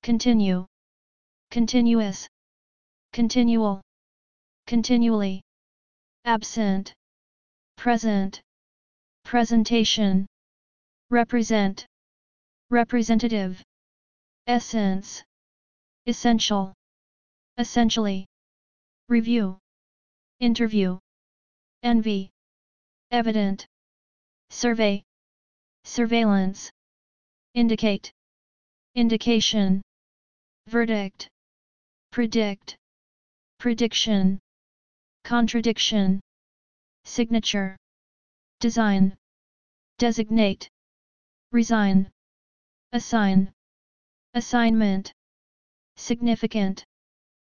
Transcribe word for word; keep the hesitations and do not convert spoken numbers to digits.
continue, continuous, continual, continually, absent, present, presentation, represent, representative, essence, essential, essentially, review, interview, envy, evident, survey, surveillance, indicate, indication, verdict, predict, prediction, contradiction, signature, design, designate, resign, assign, assignment, significant,